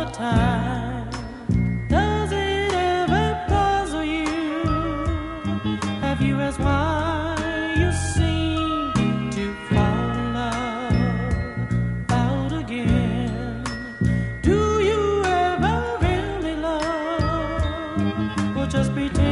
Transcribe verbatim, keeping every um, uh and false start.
time. Does it ever puzzle you? Have you asked why you seem to fall in love out again? Do you ever really love, or just pretend?